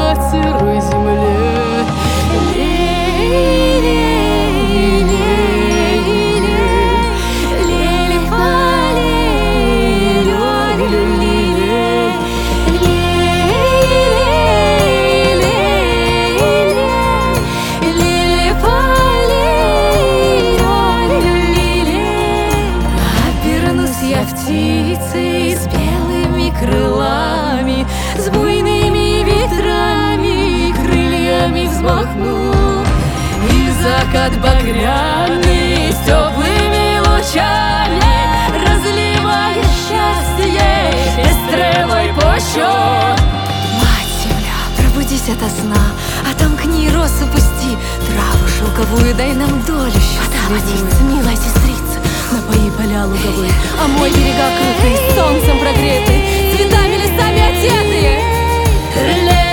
на сырой земле. Я птицей с белыми крылами, с буйными ветрами, крыльями взмахну. И закат багряный с теплыми лучами, разливая счастье пестрелой площадь. Мать земля, пробудись ото сна, отомкни росу, пусти траву шелковую, дай нам долю счастливую. Водица, милая сестрица, Напои поля луговые, омой берега крутые, солнцем прогретые, цветами, лесами одетые.